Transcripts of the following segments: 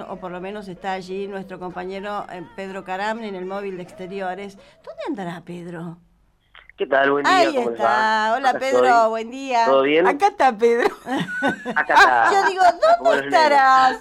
o por lo menos está allí nuestro compañero Pedro Caram en el móvil de exteriores. ¿Dónde andará Pedro? ¿Qué tal? Buen día, Ahí ¿cómo les va? está. Hola Acá Pedro, estoy. buen día. ¿Todo bien? Acá está Pedro. Acá Yo está, digo, ¿dónde como los nenes. estarás?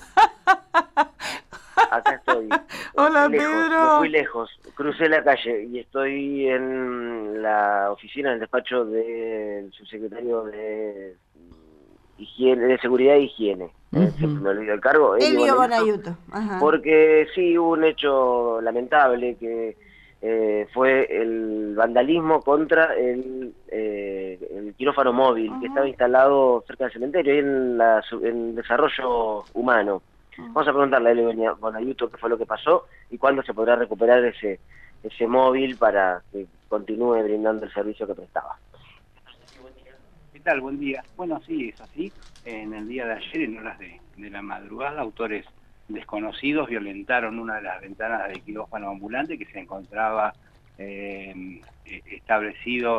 Acá estoy. Hola Lejos, me fui Pedro. lejos. Crucé la calle y estoy en la oficina, en el despacho del subsecretario de Higiene, de Seguridad e Higiene. Siempre Ujú. me olvido el cargo, Elio Elio Bonayuto. Bonayuto. Ajá. Porque sí, hubo un hecho lamentable que fue el vandalismo contra el quirófano móvil que estaba Ujú. instalado cerca del cementerio, ahí en desarrollo humano. Vamos a preguntarle a Elio Bonayuto qué fue lo que pasó y cuándo se podrá recuperar ese móvil para que continúe brindando el servicio que prestaba. ¿Qué tal? Buen día. Bueno, sí, es así. En el día de ayer, en horas de la madrugada, autores desconocidos violentaron una de las ventanas del quirófano ambulante que se encontraba establecido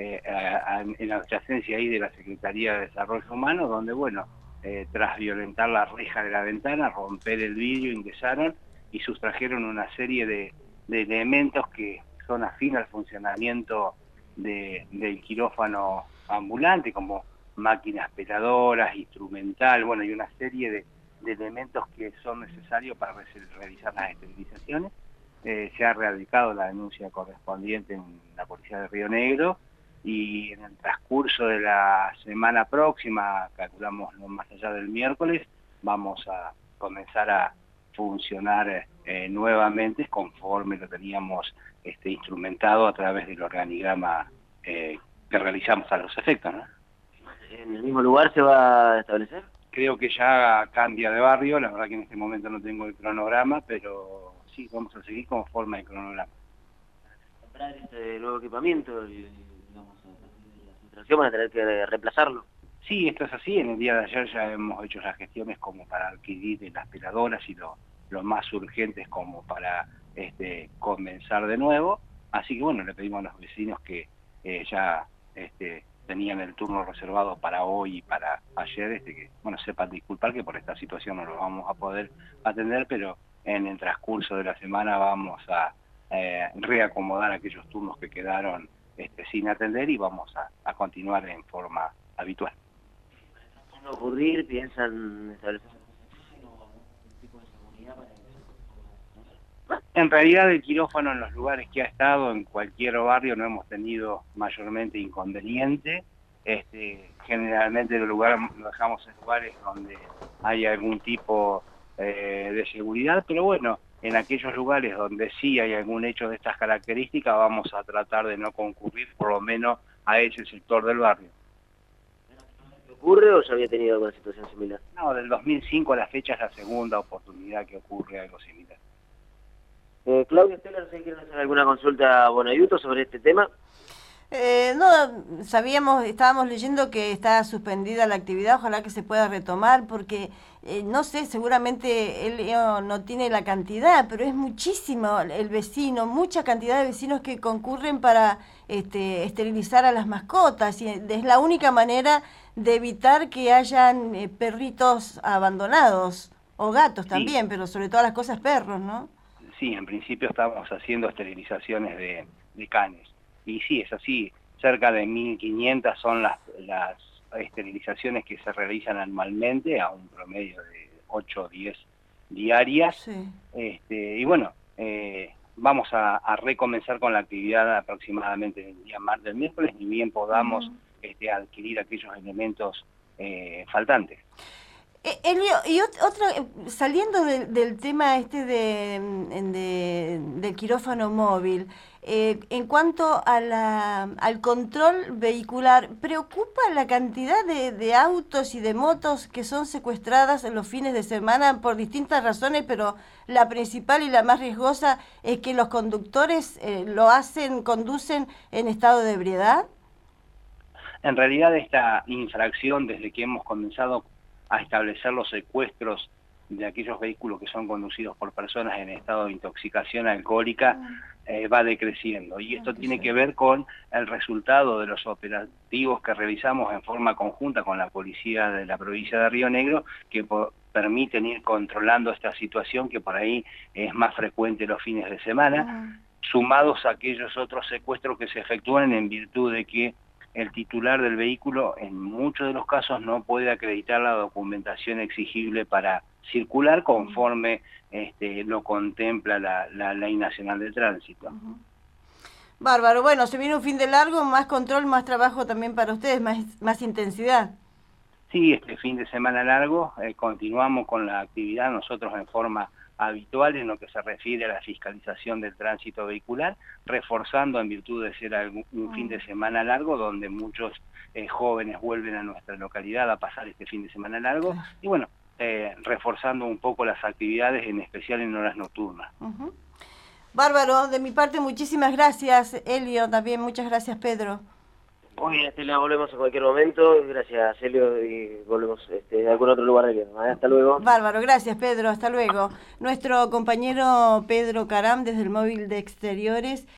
en la adyacencia ahí de la Secretaría de Desarrollo Humano, donde, bueno, tras violentar la reja de la ventana, romper el vidrio, ingresaron y sustrajeron una serie de elementos que son afín al funcionamiento del quirófano ambulante, como máquinas peladoras, instrumental, bueno, y una serie de elementos que son necesarios para realizar las esterilizaciones. Se ha radicado la denuncia correspondiente en la Policía de Río Negro y en el transcurso de la semana próxima, calculamos no más allá del miércoles, vamos a comenzar a funcionar nuevamente conforme lo teníamos instrumentado a través del organigrama que realizamos a los efectos, ¿no? ¿En el mismo lugar se va a establecer? Creo que ya cambia de barrio, la verdad que en este momento no tengo el cronograma, pero sí, vamos a seguir con forma de cronograma. Comprar este nuevo equipamiento y digamos, a partir de la filtración van a tener que reemplazarlo. Sí, esto es así, en el día de ayer ya hemos hecho las gestiones como para adquirir las peladoras y lo más urgentes como para comenzar de nuevo, así que bueno, le pedimos a los vecinos que ya tenían el turno reservado para hoy y para ayer, que bueno, sepan disculpar que por esta situación no lo vamos a poder atender, pero en el transcurso de la semana vamos a reacomodar aquellos turnos que quedaron sin atender y vamos a continuar en forma habitual. ¿Van a ocurrir? ¿Piensan establecer algún tipo de seguridad para que En realidad el quirófano en los lugares que ha estado, en cualquier barrio, no hemos tenido mayormente inconveniente. Generalmente el lugar lo dejamos en lugares donde hay algún tipo de seguridad, pero bueno, en aquellos lugares donde sí hay algún hecho de estas características vamos a tratar de no concurrir por lo menos a ese sector del barrio. ocurre o ya había tenido alguna situación similar? No, del 2005 a la fecha es la segunda oportunidad que ocurre algo similar. Claudia, ¿ustedes quieren hacer alguna consulta a Bonayuto sobre este tema? No, estábamos leyendo que está suspendida la actividad, ojalá que se pueda retomar, porque no sé, seguramente él no tiene la cantidad, pero es muchísimo el vecino, mucha cantidad de vecinos que concurren para esterilizar a las mascotas, y es la única manera de evitar que hayan perritos abandonados, o gatos Sí, también, pero sobre todas las cosas perros, ¿no? sí, en principio estamos haciendo esterilizaciones de canes. Y sí, es así, cerca de 1.500 son las esterilizaciones que se realizan anualmente a un promedio de 8 o 10 diarias. Sí. Y bueno, vamos a recomenzar con la actividad aproximadamente el día martes, del miércoles, ni bien podamos Ujú. adquirir aquellos elementos faltantes. Elio, y saliendo del tema del quirófano móvil, en cuanto a al control vehicular, ¿preocupa la cantidad de autos y de motos que son secuestradas en los fines de semana por distintas razones, pero la principal y la más riesgosa es que los conductores conducen en estado de ebriedad? En realidad esta infracción, desde que hemos comenzado a establecer los secuestros de aquellos vehículos que son conducidos por personas en estado de intoxicación alcohólica, va decreciendo. Y esto tiene que ver con el resultado de los operativos que realizamos en forma conjunta con la policía de la provincia de Río Negro, que permiten ir controlando esta situación que por ahí es más frecuente los fines de semana, sumados a aquellos otros secuestros que se efectúan en virtud de que el titular del vehículo en muchos de los casos no puede acreditar la documentación exigible para circular conforme lo contempla la Ley Nacional de Tránsito. Bárbaro, bueno, se viene un fin de largo, más control, más trabajo también para ustedes, más intensidad. Sí, este fin de semana largo continuamos con la actividad nosotros en forma habitual en lo que se refiere a la fiscalización del tránsito vehicular, reforzando en virtud de ser un fin de semana largo donde muchos jóvenes vuelven a nuestra localidad a pasar este fin de semana largo y bueno, reforzando un poco las actividades, en especial en horas nocturnas. Bárbaro, de mi parte muchísimas gracias, Elio, también muchas gracias, Pedro. Hoy Estela, volvemos en cualquier momento. Gracias, Elio, y volvemos a algún otro lugar de Viedma. Hasta luego. Bárbaro, gracias, Pedro, hasta luego. Nuestro compañero Pedro Caram, desde el móvil de exteriores.